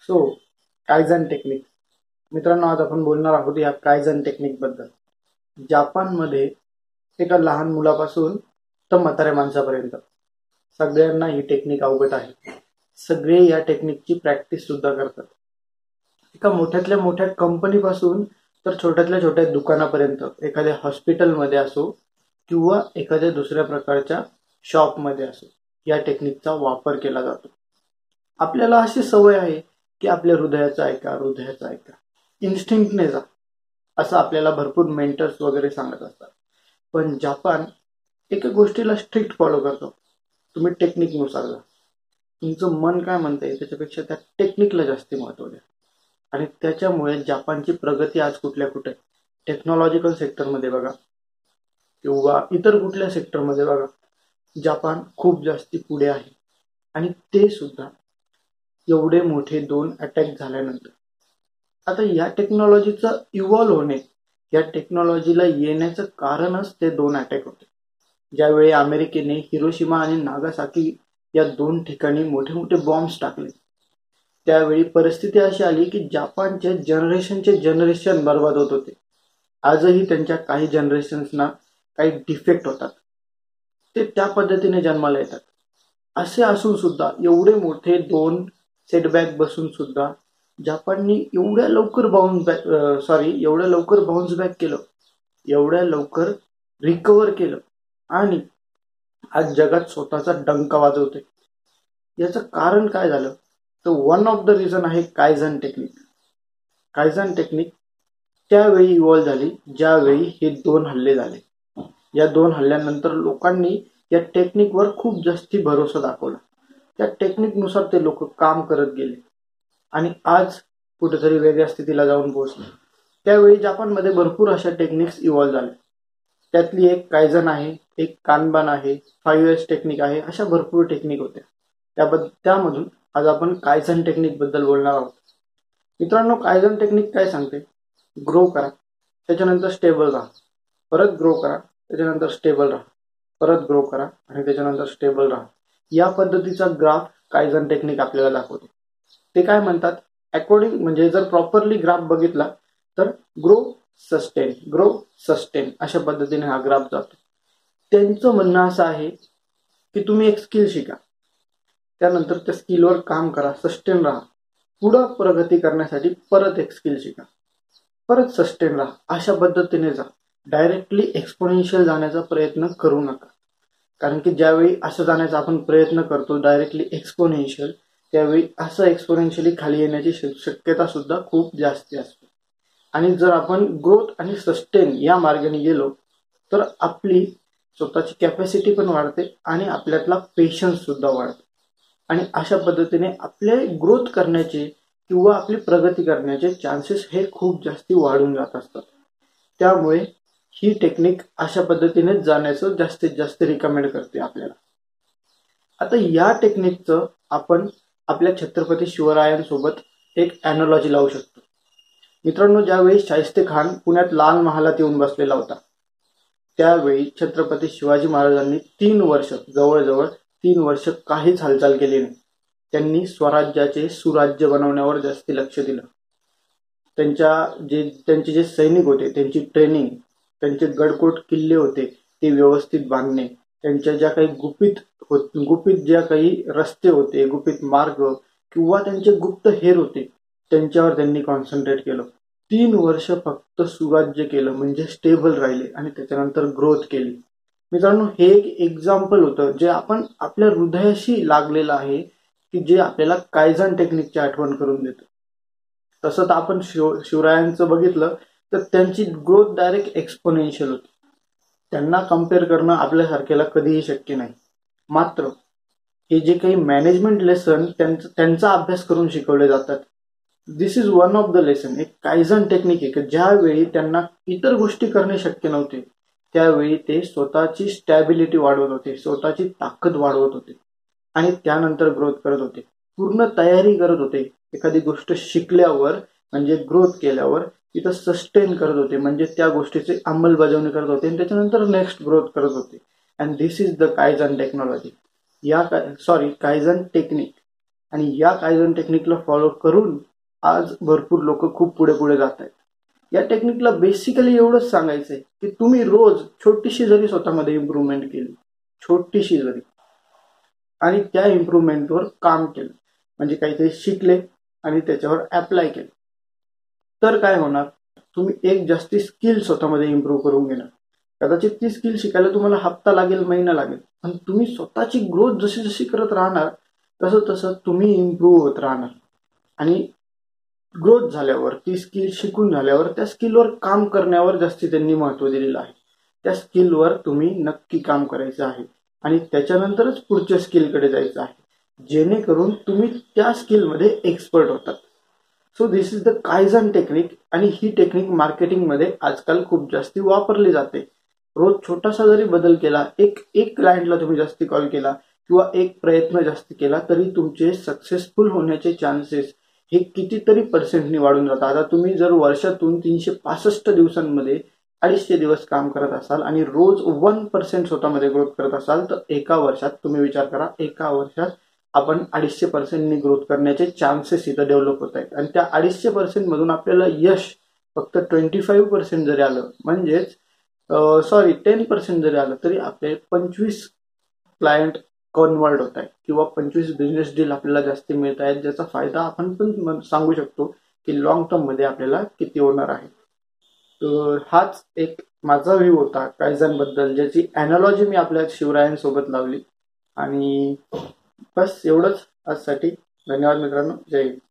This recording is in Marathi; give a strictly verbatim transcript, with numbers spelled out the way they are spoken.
सो कायझन टेक्निक मित्रांनो, आज आपण बोलणार आहोत या कायझन टेक्निक बद्दल. जपानमध्ये एका लहान मुलापासून तर म्हाताऱ्या माणसापर्यंत सगळ्यांना ही टेक्निक अवगत आहे. सगळे या टेक्निकची प्रॅक्टिस सुद्धा करतात. एका मोठ्यातल्या मोठ्या कंपनीपासून तर छोट्यातल्या छोट्या दुकानापर्यंत, एखाद्या हॉस्पिटलमध्ये असो किंवा एखाद्या दुसऱ्या प्रकारच्या शॉपमध्ये असो, या टेक्निकचा वापर केला जातो. आपल्याला अशी सवय आहे की आपल्या हृदयाचं ऐका हृदयाचं ऐका इन्स्टिंक्टने जा, असं आपल्याला भरपूर मेंटर्स वगैरे सांगत असतात. पण जपान एका गोष्टीला स्ट्रिक्ट फॉलो करतो. तुम्ही टेक्निकनुसार जा. तुमचं मन काय म्हणतंय त्याच्यापेक्षा त्या टेक्निकला जास्त महत्त्व द्या. आणि त्याच्यामुळे जपानची प्रगती आज कुठल्या कुठे, टेक्नॉलॉजिकल सेक्टरमध्ये बघा किंवा इतर कुठल्या सेक्टरमध्ये बघा, जपान खूप जास्ती पुढे आहे. आणि ते सुद्धा एवढे मोठे दोन अटॅक झाल्यानंतर. आता या टेक्नॉलॉजीचं इव्हॉल्व होणे, या टेक्नॉलॉजीला येण्याचं कारणच ते दोन अटॅक होते. ज्यावेळी अमेरिकेने हिरोशिमा आणि नागासाकी या दोन ठिकाणी मोठे मोठे बॉम्ब्स टाकले, त्यावेळी परिस्थिती अशी आली की जपानचे जनरेशनचे जनरेशन बर्बाद होत होते. आजही त्यांच्या काही जनरेशन्सना काही डिफेक्ट होतात, ते त्या पद्धतीने जन्माला येतात. असे असून सुद्धा एवढे मोठे दोन सेटबॅक बसून सुद्धा जपाननी एवढ्या लवकर बाउन्स बॅक सॉरी एवढ्या लवकर बाउन्स बॅक केलं, एवढ्या लवकर रिकवर केलं आणि आज जगात स्वतःचा डंका वाजवते. याचं कारण काय झालं तर वन ऑफ द रिझन आहे कायझन टेक्निक. कायझन टेक्निक त्यावेळी इव्हॉल्व झाली ज्यावेळी हे दोन हल्ले झाले. या दोन हल्ल्यानंतर लोकांनी या टेक्निकवर खूप जास्ती भरोसा दाखवला. त्या टेक्निकनुसार ते लोक काम करत गेले आणि आज कुठेतरी वेगळ्या स्थितीला जाऊन पोहोचले. त्यावेळी जपानमध्ये भरपूर अशा टेक्निक्स इव्हॉल्व झाल्या. त्यातली एक कायझन आहे, एक कानबान आहे, फाईव्ह एस टेक्निक आहे, अशा भरपूर टेक्निक होत्या. त्याबद्दल त्यामधून आज आपण कायझन टेक्निक बद्दल बोलणार आहोत. मित्रांनो, कायझन टेक्निक काय सांगते? ग्रो करा, त्याच्यानंतर स्टेबल राहा, परत ग्रो करा, त्याच्यानंतर स्टेबल राहा, परत ग्रो करा आणि त्याच्यानंतर स्टेबल राहा. या पद्धतीचा ग्राफ कायझन टेक्निक आपल्याला दाखवते. ते काय म्हणतात, अकॉर्डिंग म्हणजे जर प्रॉपरली ग्राफ बघितला तर ग्रो सस्टेन ग्रो सस्टेन अशा पद्धतीने हा ग्राफ जातो. त्यांचं म्हणणं असं आहे की तुम्ही एक स्किल शिका, त्यानंतर त्या स्किलवर काम करा, सस्टेन राहा, पुढं प्रगती करण्यासाठी परत एक स्किल शिका, परत सस्टेन राहा, अशा पद्धतीने जा. डायरेक्टली एक्सपोनेन्शियल जाण्याचा प्रयत्न करू नका. कारण की ज्यावेळी असं जाण्याचा आपण प्रयत्न करतो डायरेक्टली एक्सपोनेन्शियल, त्यावेळी असं एक्सपोनेन्शियली खाली येण्याची शक्यता सुद्धा खूप जास्त असते. आणि जर आपण ग्रोथ आणि सस्टेन या मार्गाने गेलो तर आपली स्वतःची कॅपॅसिटी पण वाढते आणि आपल्यातला पेशन्स सुद्धा वाढतो. आणि अशा पद्धतीने आपले ग्रोथ करण्याचे किंवा आपली प्रगती करण्याचे चान्सेस हे खूप जास्ती वाढून जात असतात. त्यामुळे ही टेक्निक अशा पद्धतीने जाण्याचं जास्तीत जास्त रिकमेंड करते आपल्याला. आता या टेक्निकचं आपण आपल्या छत्रपती शिवरायांसोबत एक अॅनॉलॉजी लावू शकतो. मित्रांनो, ज्यावेळी शाहिस्ते खान पुण्यात लाल महालात येऊन बसलेला होता, त्यावेळी छत्रपती शिवाजी महाराजांनी तीन वर्ष जवळजवळ तीन वर्ष काहीच हालचाल केली नाही. त्यांनी स्वराज्याचे सुराज्य बनवण्यावर जास्त लक्ष दिलं. त्यांच्या जे त्यांचे जे सैनिक होते त्यांची ट्रेनिंग, त्यांचे गडकोट किल्ले होते ते व्यवस्थित बांधणे, त्यांच्या ज्या काही गुपित गुपित ज्या काही रस्ते होते, गुपित मार्ग किंवा त्यांचे गुप्त हेर होते, त्यांच्यावर त्यांनी कॉन्सन्ट्रेट केलं. तीन वर्ष फक्त सुराज्य केलं, म्हणजे स्टेबल राहिले आणि त्याच्यानंतर ग्रोथ केली. मित्रांनो, हे एक एक्झाम्पल होतं जे आपण आपल्या हृदयाशी लागलेलं आहे की जे आपल्याला कायझन टेक्निकची आठवण करून देतं. तसं तर आपण शिव शिवरायांचं बघितलं तर त्यांची ग्रोथ डायरेक्ट एक्सपोनेन्शियल होती. त्यांना कम्पेअर करणं आपल्यासारख्याला कधीही शक्य नाही. मात्र हे जे काही मॅनेजमेंट लेसन त्यांचा त्यांचा अभ्यास करून शिकवले जातात, this is one of the lesson. एक कायझन टेक्निक आहे की ज्यावेळी त्यांना इतर गोष्टी करणे शक्य नव्हते, त्यावेळी ते स्वतःची स्टॅबिलिटी वाढवत होते, स्वतःची ताकद वाढवत होते आणि त्यानंतर ग्रोथ करत होते. पूर्ण तयारी करत होते. एखादी गोष्ट शिकल्यावर म्हणजे ग्रोथ केल्यावर तिथं सस्टेन करत होते, म्हणजे त्या गोष्टीची अंमलबजावणी करत होते आणि त्याच्यानंतर नेक्स्ट ग्रोथ करत होते. And this is the kaizen technology या सॉरी कायझन टेक्निक. आणि या कायझन टेक्निकला फॉलो करून आज भरपूर लोक खूप पुढे पुढे जात आहेत. या टेक्निकला बेसिकली एवढंच सांगायचंय की तुम्ही रोज छोटीशी जरी स्वतःमध्ये इम्प्रूव्हमेंट केली, छोटीशी जरी, आणि त्या इम्प्रूव्हमेंटवर काम केलं, म्हणजे काहीतरी शिकले आणि त्याच्यावर अप्लाय केलं, तर काय होणार, तुम्ही एक जास्ती स्किल स्वतःमध्ये इम्प्रूव्ह करून घेणार. कदाचित ती स्किल शिकायला तुम्हाला हप्ता लागेल, महिना लागेल, पण तुम्ही स्वतःची ग्रोथ जशी जशी करत राहणार तसं तसं तुम्ही इम्प्रूव्ह होत राहणार. आणि ग्रोथ झाल्यावर, ती स्किल शिकून झाल्यावर त्या स्किलवर काम करण्यावर जास्ती त्यांनी महत्त्व दिलेलं आहे. त्या स्किलवर तुम्ही नक्की काम करायचं आहे आणि त्याच्यानंतरच पुढच्या स्किलकडे जायचं आहे, जेणेकरून तुम्ही त्या स्किलमध्ये एक्सपर्ट होतात. So this is the kaizen technique, आणि ही टेक्निक मार्केटिंगमध्ये आजकाल खूप जास्ती वापरली जाते. रोज छोटासा जरी बदल केला, एक एक क्लायंटला तुम्ही जास्ती कॉल केला किंवा एक प्रयत्न जास्त केला, तरी तुमचे सक्सेसफुल होण्याचे चान्सेस हे कितीतरी पर्सेंटनी वाढून जातात. आता तुम्ही जर वर्षातून तीनशे पासष्ट दिवसांमध्ये अडीचशे दिवस काम करत असाल आणि रोज वन पर्सेंट स्वतःमध्ये ग्रोथ करत असाल, तर एका वर्षात तुम्ही विचार करा, एका वर्षात आपण अडीचशे पर्सेंटनी ग्रोथ करण्याचे चान्सेस इथं डेव्हलप होत आहेत. आणि त्या अडीचशे पर्सेंट मधून आपल्याला यश फक्त ट्वेंटी फाईव्ह पर्सेंट जरी आलं, म्हणजेच सॉरी टेन पर्सेंट जरी आलं, तरी आपले पंचवीस क्लायंट कन्वर्ट होत आहेत किंवा पंचवीस बिझनेस डील आपल्याला जास्त मिळत आहेत, ज्याचा फायदा आपण पण सांगू शकतो की लॉंग टर्म मध्ये आपल्याला किती होणार आहे. तर हाच एक माझा व्ह्यू होता कायझन बद्दल, ज्याची अॅनालॉजी मी आपल्या शिवरायांसोबत लावली. आणि बस एवढंच आजसाठी. धन्यवाद मित्रांनो. जय हिंद.